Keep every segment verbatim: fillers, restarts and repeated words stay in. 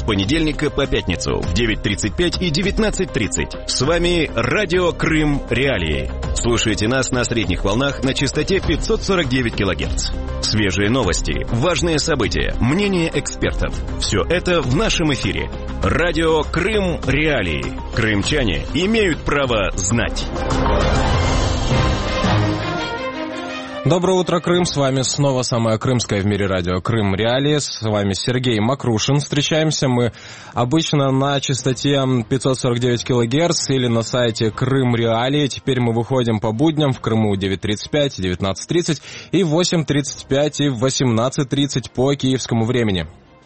понедельника по пятницу в девять тридцать пять и девятнадцать тридцать. С вами Радио Крым Реалии. Слушайте нас на средних волнах на частоте пятьсот сорок девять килогерц. Свежие новости, важные события, мнения экспертов. Все это в нашем эфире. Радио Крым Реалии. Крымчане имеют право знать. Доброе утро, Крым. С вами снова самое крымское в мире радио Крым Реалии. С вами Сергей Макрушин. Встречаемся мы обычно на частоте пятьсот сорок девять килогерц или на сайте Крым Реалии. Теперь мы выходим по будням в Крыму в девять тридцать пять, девятнадцать тридцать и в восемь тридцать пять и в восемнадцать тридцать по киевскому времени.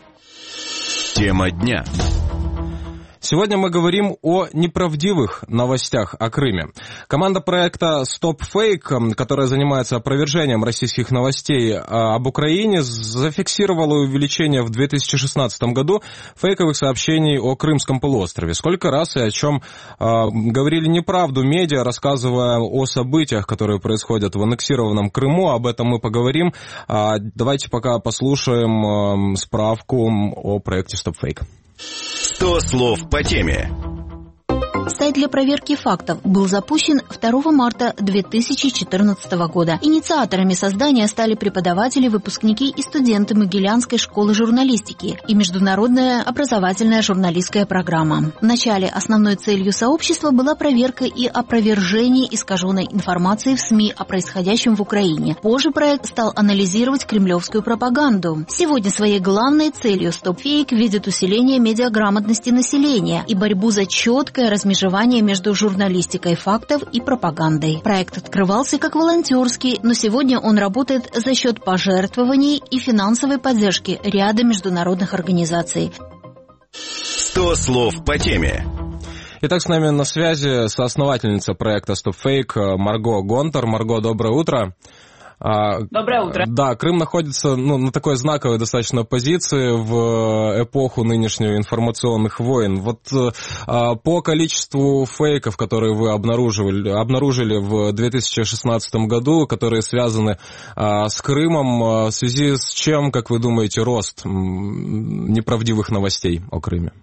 Тема дня. Сегодня мы говорим о неправдивых новостях о Крыме. Команда проекта Stop Fake, которая занимается опровержением российских новостей об Украине, зафиксировала увеличение в две тысячи шестнадцатом году фейковых сообщений о Крымском полуострове. Сколько раз и о чем э, говорили неправду медиа, рассказывая о событиях, которые происходят в аннексированном Крыму. Об этом мы поговорим. А давайте пока послушаем э, справку о проекте Stop Fake. сто слов по теме. Сайт для проверки фактов был запущен второго марта две тысячи четырнадцатого года. Инициаторами создания стали преподаватели, выпускники и студенты Могилянской школы журналистики и международная образовательная журналистская программа. Вначале основной целью сообщества была проверка и опровержение искаженной информации в СМИ о происходящем в Украине. Позже проект стал анализировать кремлевскую пропаганду. Сегодня своей главной целью Stop Fake видит усиление медиаграмотности населения и борьбу за четкое размежевание между журналистикой фактов и пропагандой. Проект открывался как волонтерский, но сегодня он работает за счет пожертвований и финансовой поддержки ряда международных организаций. сто слов по теме. Итак, с нами на связи соосновательница проекта Stop Fake Марго Гонтар. Марго, доброе утро. Доброе утро. Да, Крым находится ну, на такой знаковой достаточно позиции в эпоху нынешних информационных войн. Вот а, по количеству фейков, которые вы обнаружили, обнаружили в две тысячи шестнадцатом году, которые связаны а, с Крымом, а, в связи с чем, как вы думаете, рост м, неправдивых новостей о Крыме?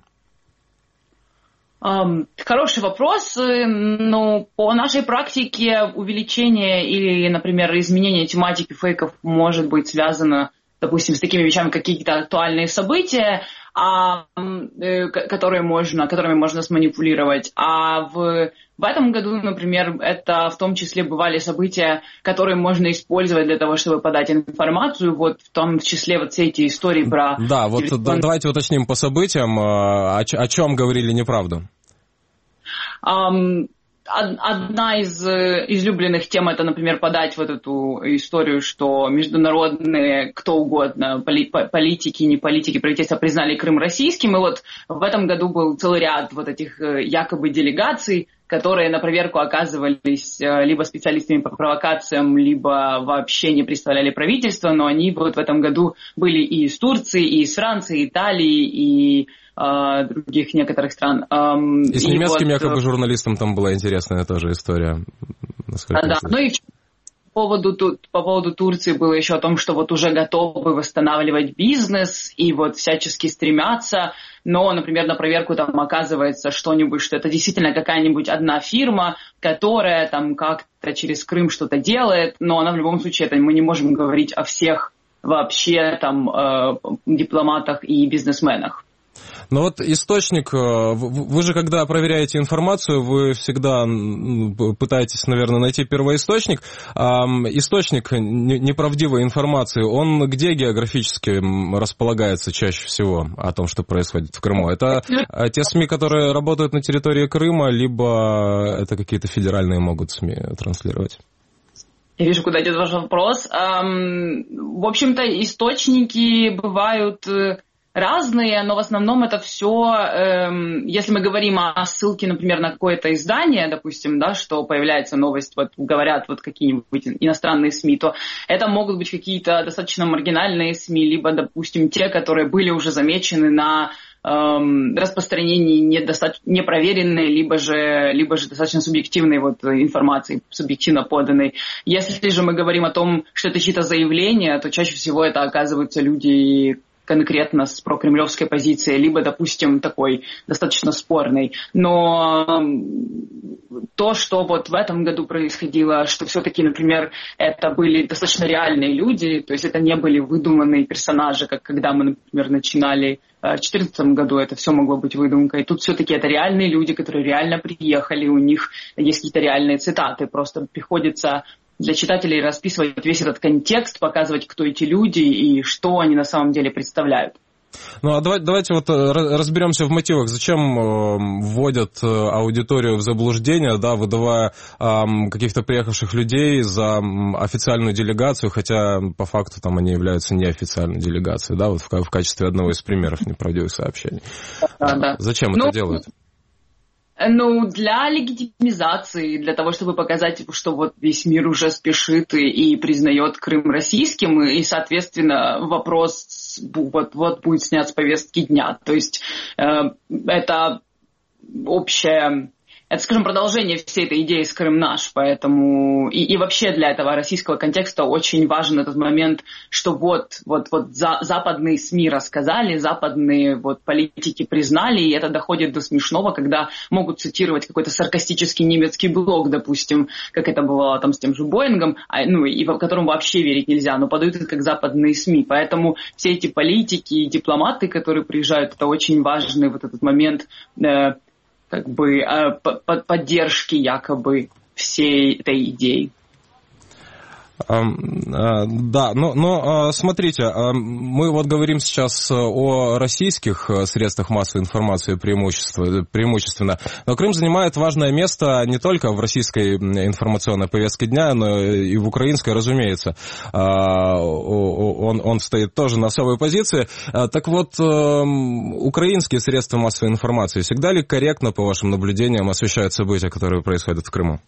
Хороший вопрос, но по нашей практике увеличение или, например, изменение тематики фейков может быть связано, допустим, с такими вещами, как какие-то актуальные события, а, которые можно, которыми можно сманипулировать. А в, в этом году, например, это в том числе бывали события, которые можно использовать для того, чтобы подать информацию, вот в том числе вот все эти истории про... Да, вот да, давайте уточним по событиям, о, о чем говорили неправду. Um, Одна из излюбленных тем — это, например, подать вот эту историю, что международные, кто угодно, политики, не политики, правительства признали Крым российским. И вот в этом году был целый ряд вот этих якобы делегаций, которые на проверку оказывались либо специалистами по провокациям, либо вообще не представляли правительство, но они вот в этом году были и из Турции, и из Франции, и Италии, и э, других некоторых стран. Эм, и с и немецким вот, якобы журналистом там была интересная тоже история. Да, ну и по поводу, по поводу Турции было еще о том, что вот уже готовы восстанавливать бизнес и вот всячески стремятся, но, например, на проверку там оказывается что-нибудь, что это действительно какая-нибудь одна фирма, которая там как-то через Крым что-то делает, но она в любом случае, это мы не можем говорить о всех вообще там э, дипломатах и бизнесменах. Ну вот источник, вы же когда проверяете информацию, вы всегда пытаетесь, наверное, найти первоисточник. Источник неправдивой информации, он где географически располагается чаще всего о том, что происходит в Крыму? Это те СМИ, которые работают на территории Крыма, либо это какие-то федеральные могут СМИ транслировать? Я вижу, куда идет ваш вопрос. В общем-то, источники бывают разные, но в основном это все, эм, если мы говорим о ссылке, например, на какое-то издание, допустим, да, что появляется новость, вот говорят вот какие-нибудь иностранные СМИ, то это могут быть какие-то достаточно маргинальные СМИ, либо, допустим, те, которые были уже замечены на эм, распространении недостаточно непроверенной, либо же, либо же достаточно субъективной вот информации, субъективно поданной. Если же мы говорим о том, что это чьи-то заявления, то чаще всего это оказываются люди, конкретно с прокремлевской позицией, либо, допустим, такой достаточно спорной. Но то, что вот в этом году происходило, что все-таки, например, это были достаточно реальные люди, то есть это не были выдуманные персонажи, как когда мы, например, начинали в две тысячи четырнадцатом году, это все могло быть выдумкой. Тут все-таки это реальные люди, которые реально приехали, у них есть какие-то реальные цитаты, просто приходится для читателей расписывать весь этот контекст, показывать, кто эти люди и что они на самом деле представляют. Ну, а давайте, давайте вот разберемся в мотивах. Зачем э, вводят аудиторию в заблуждение, да, выдавая э, каких-то приехавших людей за официальную делегацию, хотя по факту там они являются неофициальной делегацией, да, вот в, в качестве одного из примеров неправдивых сообщений. Да, да. Зачем ну, это делают? Ну, для легитимизации, для того, чтобы показать, что вот весь мир уже спешит и, и признает Крым российским, и, соответственно, вопрос вот, вот будет снят с повестки дня. То есть э, это общее... Это, скажем, продолжение всей этой идеи с Крым наш, поэтому и, и вообще для этого российского контекста очень важен этот момент, что вот, вот, вот за, западные СМИ рассказали, западные вот, политики признали, и это доходит до смешного, когда могут цитировать какой-то саркастический немецкий блог, допустим, как это бывало там с тем же Боингом, а, ну, и в котором вообще верить нельзя, но подают это как западные СМИ. Поэтому все эти политики и дипломаты, которые приезжают, это очень важный вот этот момент э, как бы поддержки якобы всей этой идеи. Да, но, но смотрите, мы вот говорим сейчас о российских средствах массовой информации преимущественно, преимущественно, но Крым занимает важное место не только в российской информационной повестке дня, но и в украинской, разумеется. Он, он стоит тоже на особой позиции. Так вот, украинские средства массовой информации всегда ли корректно, по вашим наблюдениям, освещают события, которые происходят в Крыму?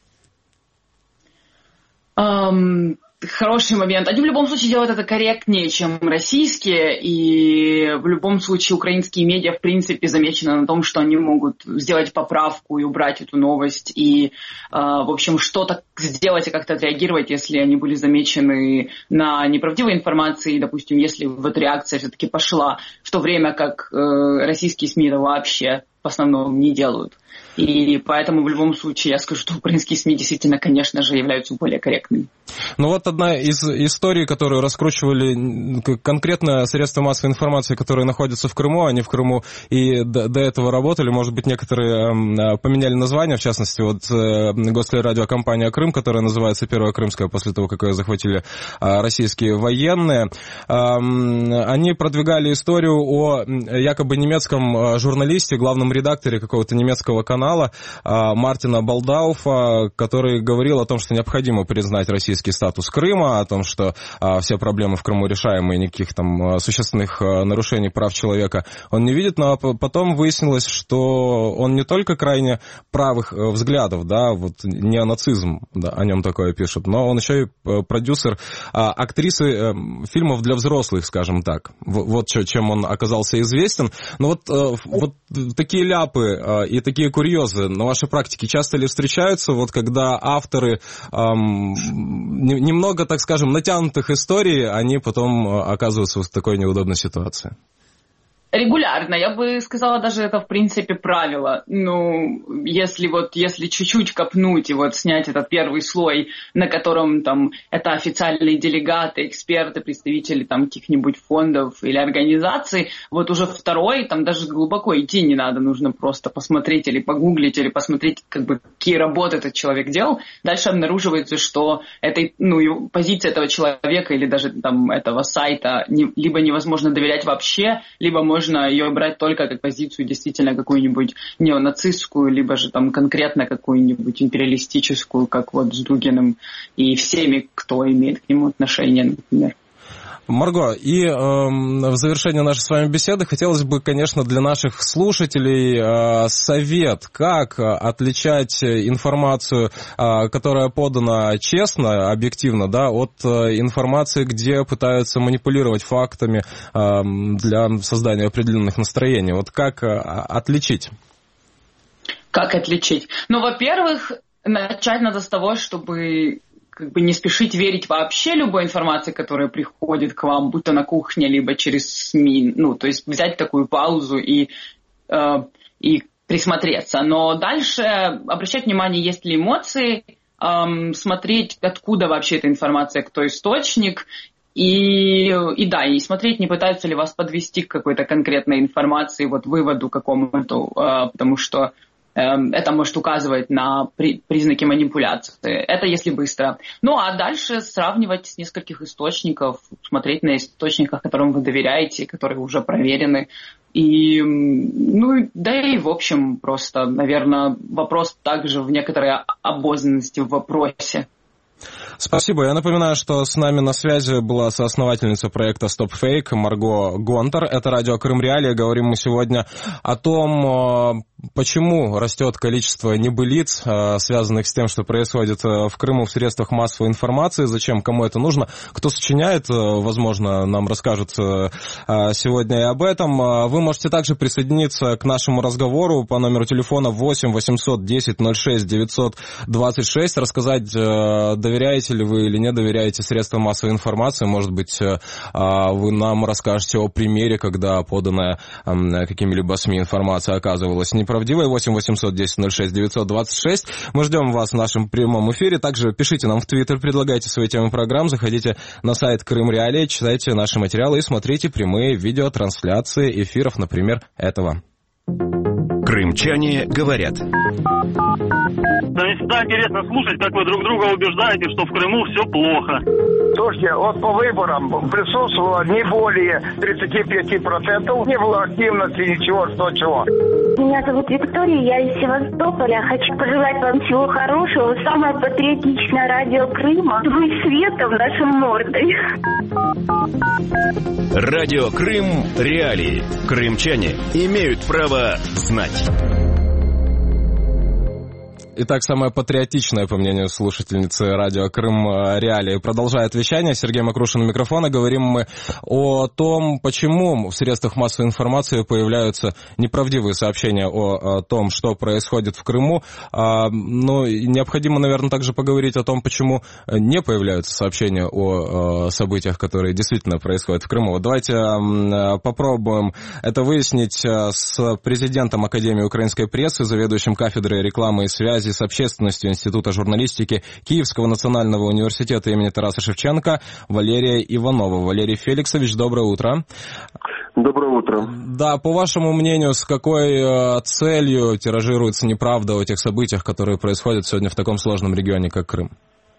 Um, хороший момент. Они в любом случае делают это корректнее, чем российские, и в любом случае украинские медиа в принципе замечены на том, что они могут сделать поправку и убрать эту новость, и, uh, в общем, что-то сделать и как-то отреагировать, если они были замечены на неправдивой информации, и, допустим, если вот реакция все-таки пошла, в то время как uh, российские СМИ это вообще в основном не делают. И поэтому в любом случае я скажу, что украинские СМИ действительно, конечно же, являются более корректными. Ну вот одна из историй, которую раскручивали конкретно средства массовой информации, которые находятся в Крыму, они в Крыму и до, до этого работали, может быть, некоторые поменяли название, в частности, вот гослерадиокомпания «Крым», которая называется «Первая Крымская», после того, как ее захватили российские военные, они продвигали историю о якобы немецком журналисте, главном редакторе какого-то немецкого канала Мартина Балдауфа, который говорил о том, что необходимо признать российский статус Крыма, о том, что а, все проблемы в Крыму решаемы, и никаких там существенных а, нарушений прав человека он не видит, но потом выяснилось, что он не только крайне правых взглядов, да, вот неонацизм, да, о нем такое пишут, но он еще и продюсер а, актрисы а, фильмов для взрослых, скажем так. В, вот чем он оказался известен. Но вот, а, вот такие ляпы а, и такие курьезы на вашей практике часто ли встречаются, вот когда авторы ам, немного, так скажем, натянутых историй, они потом оказываются в такой неудобной ситуации? Регулярно, я бы сказала, даже это в принципе правило. Ну, если вот, если чуть-чуть копнуть и вот снять этот первый слой, на котором там это официальные делегаты, эксперты, представители там каких-нибудь фондов или организаций, вот уже второй, там даже глубоко идти не надо, нужно просто посмотреть или погуглить, или посмотреть, как бы, какие работы этот человек делал. Дальше обнаруживается, что этой, ну, позиция этого человека или даже там этого сайта не, либо невозможно доверять вообще, либо можно можно ее брать только как позицию действительно какую-нибудь неонацистскую, либо же там конкретно какую-нибудь империалистическую, как вот с Дугиным и всеми, кто имеет к нему отношение, например. Марго, и э, в завершение нашей с вами беседы хотелось бы, конечно, для наших слушателей э, совет, как отличать информацию, э, которая подана честно, объективно, да, от э, информации, где пытаются манипулировать фактами э, для создания определенных настроений. Вот как э, отличить? Как отличить? Ну, во-первых, начать надо с того, чтобы как бы не спешить верить вообще любой информации, которая приходит к вам, будь то на кухне, либо через СМИ. Ну, то есть взять такую паузу и, э, и присмотреться. Но дальше обращать внимание, есть ли эмоции, э, смотреть, откуда вообще эта информация, кто источник. И, и да, и смотреть, не пытаются ли вас подвести к какой-то конкретной информации, вот выводу какому-то, э, потому что э, это может указывать на при, признаки манипуляции. Это если быстро. Ну, а дальше сравнивать с нескольких источников, смотреть на источниках, которым вы доверяете, которые уже проверены. И, ну, да и, в общем, просто, наверное, вопрос также в некоторой обознанности в вопросе. Спасибо. Я напоминаю, что с нами на связи была соосновательница проекта Stop Fake Марго Гонтар. Это радио Крым Реалии. Говорим мы сегодня о том, почему растет количество небылиц, связанных с тем, что происходит в Крыму в средствах массовой информации, зачем, кому это нужно, кто сочиняет, возможно, нам расскажут сегодня и об этом. Вы можете также присоединиться к нашему разговору по номеру телефона восемь восемьсот десять ноль шесть девятьсот двадцать шесть, рассказать, доверяете ли вы или не доверяете средствам массовой информации. Может быть, вы нам расскажете о примере, когда поданная какими-либо СМИ информация оказывалась неправдивой. восемь восемьсот десять ноль шесть девятьсот двадцать шесть. Мы ждем вас в нашем прямом эфире. Также пишите нам в Твиттер, предлагайте свои темы программ, заходите на сайт Крым Реалии, читайте наши материалы и смотрите прямые видеотрансляции эфиров, например, этого. Крымчане говорят. Да мне всегда интересно слушать, как вы друг друга убеждаете, что в Крыму все плохо. Слушайте, вот по выборам присутствовало не более тридцать пять процентов, не было активности, ничего, что чего. Меня зовут Виктория, я из Севастополя. Хочу пожелать вам всего хорошего. Самое патриотичное радио Крыма. Вы светом нашим мордой. Радио Крым Реалии. Крымчане имеют право знать. Итак, самая патриотичная, по мнению слушательницы радио Крым Реалии, продолжает вещание. Сергей Макрушин у микрофона. Говорим мы о том, почему в средствах массовой информации появляются неправдивые сообщения о, о том, что происходит в Крыму. А, ну, необходимо, наверное, также поговорить о том, почему не появляются сообщения о, о событиях, которые действительно происходят в Крыму. Давайте а, попробуем это выяснить с президентом Академии украинской прессы, заведующим кафедрой рекламы и связи с общественностью Института журналистики Киевского национального университета имени Тараса Шевченко Валерия Иванова. Валерий Феликсович, доброе утро. Доброе утро. Да, по вашему мнению, с какой целью тиражируется неправда о тех событиях, которые происходят сегодня в таком сложном регионе, как Крым?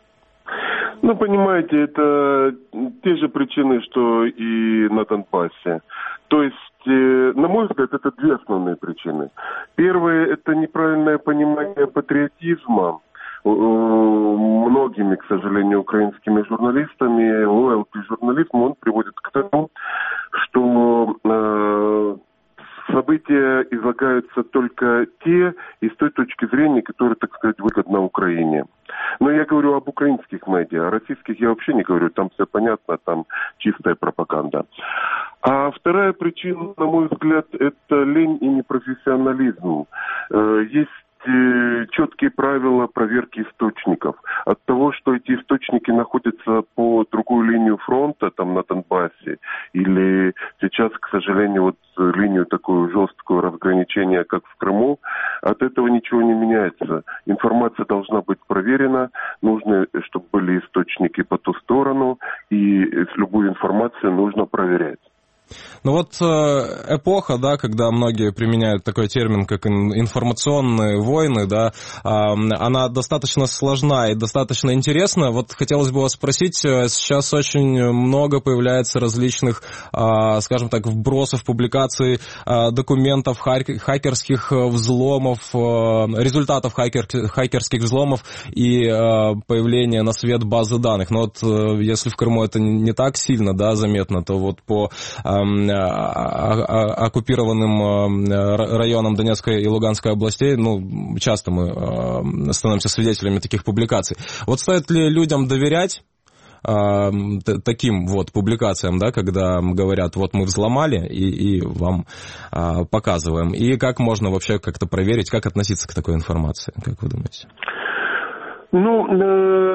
Ну, понимаете, это те же причины, что и на Донбассе. То есть, на мой взгляд, это две основные причины. Первое – это неправильное понимание патриотизма многими, к сожалению, украинскими журналистами. Лоялти-журнализм, он приводит к тому, что э, события излагаются только те из той точки зрения, которая, так сказать, выгодна Украине. Но я говорю об украинских медиа, о российских я вообще не говорю, там все понятно, там чистая пропаганда. А вторая причина, на мой взгляд, это лень и непрофессионализм. Есть четкие правила проверки источников. От того, что эти источники находятся по другую линию фронта, там на Донбассе, или сейчас, к сожалению, вот линию такую жесткую разграничения, как в Крыму, от этого ничего не меняется. Информация должна быть проверена, нужно, чтобы были источники по ту сторону, и любую информацию нужно проверять. Ну вот эпоха, да, когда многие применяют такой термин, как информационные войны, да, она достаточно сложна и достаточно интересна. Вот хотелось бы вас спросить, сейчас очень много появляется различных, скажем так, вбросов, публикаций документов, хакерских взломов, результатов хакер, хакерских взломов и появления на свет базы данных. Но вот если в Крыму это не так сильно, да, заметно, то вот по оккупированным районам Донецкой и Луганской областей, ну, часто мы становимся свидетелями таких публикаций. Вот стоит ли людям доверять таким вот публикациям, да, когда говорят, вот мы взломали и, и вам а, показываем, и как можно вообще как-то проверить, как относиться к такой информации, как вы думаете? Ну,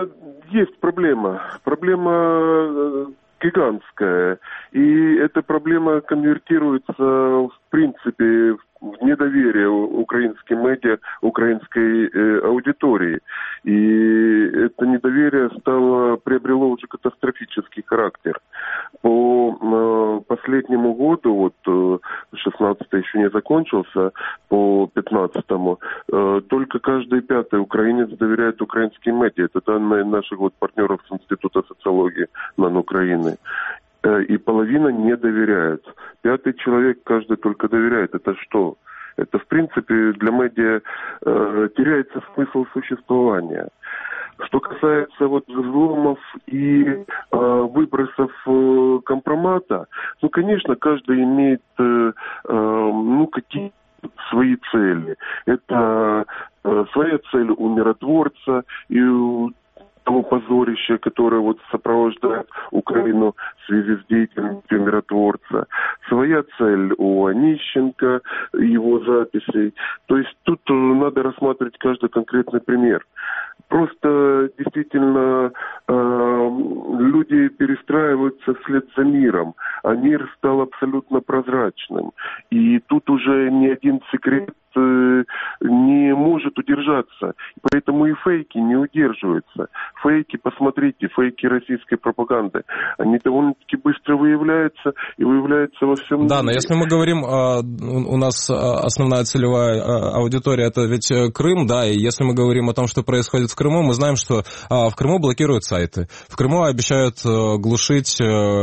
есть проблема. Проблема гигантская. И эта проблема конвертируется в принципе в недоверие украинским медиа, украинской э, аудитории. И это недоверие стало, приобрело уже катастрофический характер. По э, последнему году, вот э, шестнадцатый еще не закончился, по пятнадцатому, э, только каждый пятый украинец доверяет украинским медиа. Это данные наших вот партнеров с Института социологии НАН Украины. И половина не доверяет. Пятый человек, каждый только доверяет. Это что? Это, в принципе, для медиа э, теряется смысл существования. Что касается вот взломов и э, выбросов э, компромата, ну, конечно, каждый имеет э, э, ну, какие-то свои цели. Это э, своя цель у миротворца и у того позорища, которое вот сопровождает Украину в связи с деятельностью миротворца. Своя цель у Онищенко, его записей. То есть тут надо рассматривать каждый конкретный пример. Просто действительно э, люди перестраиваются вслед за миром, а мир стал абсолютно прозрачным. И тут уже ни один секрет э, не может удержаться. Поэтому и фейки не удерживаются. Фейки, посмотрите, фейки российской пропаганды, они довольно-таки быстро выявляются и выявляются во всем мире. Да, но если мы говорим, у нас основная целевая аудитория это ведь Крым, да, и если мы говорим о том, что происходит в Крыму, мы знаем, что в Крыму блокируют сайты. В Крыму обещают глушить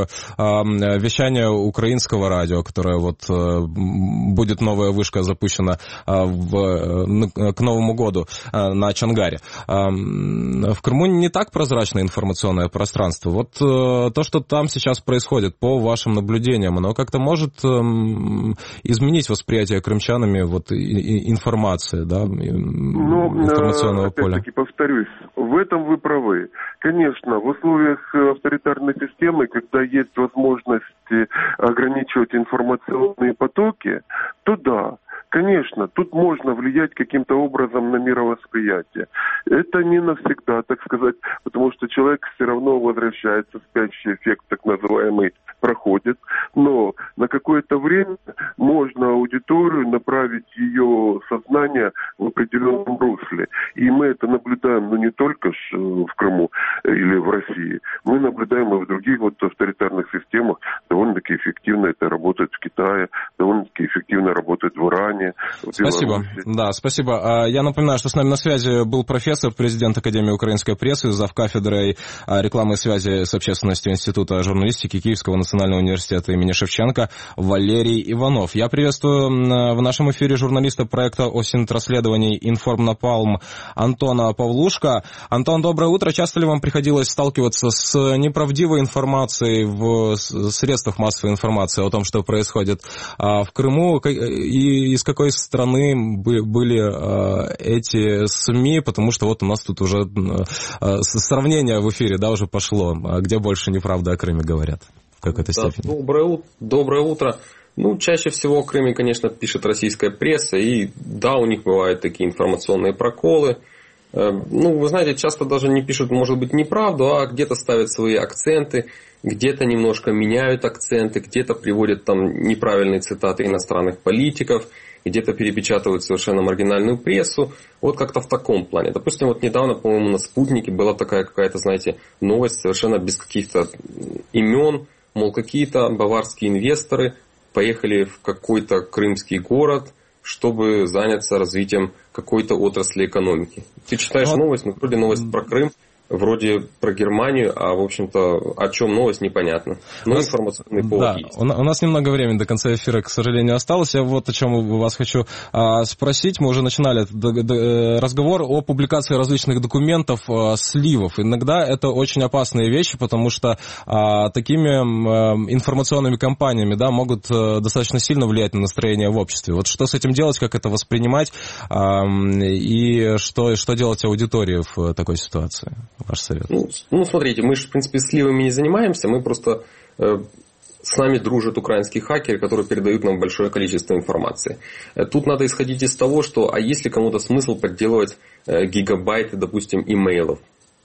вещание украинского радио, которое вот будет новая вышка запущена в, к Новому году на Чонгаре. В Крыму не так прозрачное информационное пространство. Вот то, что там сейчас происходит, по вашим наблюдениям, оно как-то может изменить восприятие крымчанами вот информации, да, ну, информационного поля? Опять-таки повторюсь, в этом вы правы. Конечно, в условиях авторитарной системы, когда есть возможность ограничивать информационные потоки, то да. Конечно, тут можно влиять каким-то образом на мировосприятие. Это не навсегда, так сказать, потому что человек все равно возвращается, спящий эффект так называемый проходит, но на какое-то время можно аудиторию направить ее сознание в определенном русле. И мы это наблюдаем, ну, не только в Крыму или в России, мы наблюдаем и в других вот авторитарных системах. Довольно-таки эффективно это работает в Китае, довольно-таки эффективно работает в Иране. Спасибо. Да, спасибо. Я напоминаю, что с нами на связи был профессор, президент Академии украинской прессы, завкафедрой рекламы и связи с общественностью Института журналистики Киевского национального университета имени Шевченко Валерий Иванов. Я приветствую в нашем эфире журналиста проекта Осинтрасследований «Информнапалм» Антона Павлушка. Антон, доброе утро. Часто ли вам приходилось сталкиваться с неправдивой информацией в средствах массовой информации о том, что происходит в Крыму, и из какой страны были эти СМИ, потому что вот у нас тут уже сравнение в эфире, да, уже пошло, где больше неправда о Крыме говорят в какой-то да, степени. Доброе, доброе утро. Ну, чаще всего о Крыме, конечно, пишет российская пресса, и да, у них бывают такие информационные проколы. Ну, вы знаете, часто даже не пишут, может быть, неправду, а где-то ставят свои акценты, где-то немножко меняют акценты, где-то приводят там неправильные цитаты иностранных политиков, где-то перепечатывают совершенно маргинальную прессу. Вот как-то в таком плане. Допустим, вот недавно, по-моему, на «Спутнике» была такая какая-то, знаете, новость совершенно без каких-то имен. Мол, какие-то баварские инвесторы поехали в какой-то крымский город, чтобы заняться развитием какой-то отрасли экономики. Ты читаешь вот новость, ну, вроде новость про Крым, вроде про Германию, а, в общем-то, о чем новость, непонятно. Но нас, информационный повод да, есть. У нас немного времени до конца эфира, к сожалению, осталось. Я вот о чем вас хочу а, спросить. Мы уже начинали этот разговор о публикации различных документов, а, сливов. Иногда это очень опасные вещи, потому что а, такими а, информационными кампаниями, да, могут а, достаточно сильно влиять на настроение в обществе. Вот что с этим делать, как это воспринимать, а, и что, что делать аудитории в такой ситуации? Ваш совет. Ну, ну, смотрите, мы же, в принципе, сливами не занимаемся, мы просто... Э, с нами дружат украинские хакеры, которые передают нам большое количество информации. Тут надо исходить из того, что, а есть ли кому-то смысл подделывать э, гигабайты, допустим, имейлов?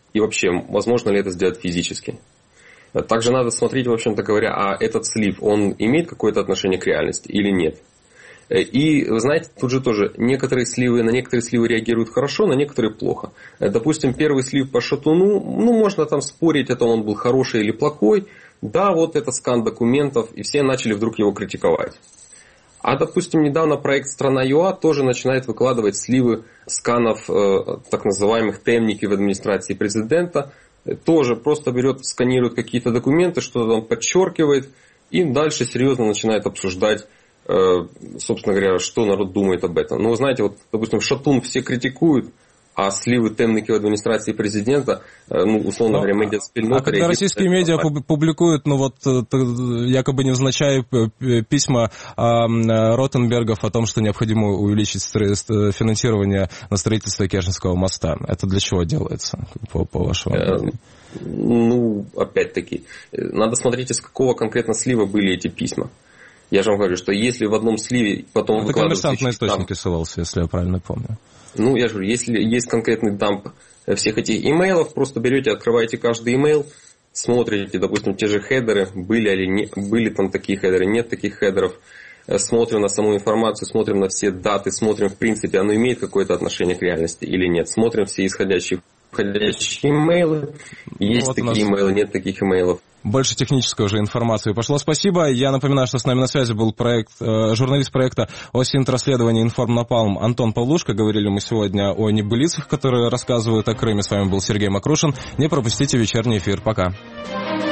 и вообще, возможно ли это сделать физически. Также надо смотреть, в общем-то говоря, а этот слив, он имеет какое-то отношение к реальности или нет. И, вы знаете, тут же тоже некоторые сливы, на некоторые сливы реагируют хорошо, на некоторые плохо. Допустим, первый слив по Шатуну, ну, можно там спорить, это он был хороший или плохой. Да, вот это скан документов, и все начали вдруг его критиковать. А, допустим, недавно проект «Страна.ЮА» тоже начинает выкладывать сливы сканов э, так называемых темники в администрации президента. Тоже просто берет, сканирует какие-то документы, что-то там подчеркивает, и дальше серьезно начинает обсуждать, э, собственно говоря, что народ думает об этом. Ну, вы знаете, вот, допустим, Шатун все критикуют, а сливы темники в администрации президента, ну, условно Но, говоря, медиаспільнота... А когда российские медиа публикуют, ну вот, якобы невзначай письма Ротенбергов о том, что необходимо увеличить финансирование на строительство Керченского моста, это для чего делается, по, по вашему мнению? Ну, опять-таки, надо смотреть, из какого конкретно слива были эти письма. Я же вам говорю, что если в одном сливе потом это Коммерсант на источники ссылался, если я правильно помню. Ну, я же говорю, если есть конкретный дамп всех этих имейлов, просто берете, открываете каждый имейл, смотрите, допустим, те же хедеры, были или не, были там такие хедеры, нет таких хедеров, смотрим на саму информацию, смотрим на все даты, смотрим, в принципе, оно имеет какое-то отношение к реальности или нет, смотрим все исходящие, входящие имейлы, есть вот такие нас... имейлы, нет таких имейлов. Больше технической уже информации пошло. Спасибо. Я напоминаю, что с нами на связи был проект, э, журналист проекта ОСИНТ-расследования «Информнапалм» Антон Павлушко. Говорили мы сегодня о небылицах, которые рассказывают о Крыме. С вами был Сергей Макрушин. Не пропустите вечерний эфир. Пока.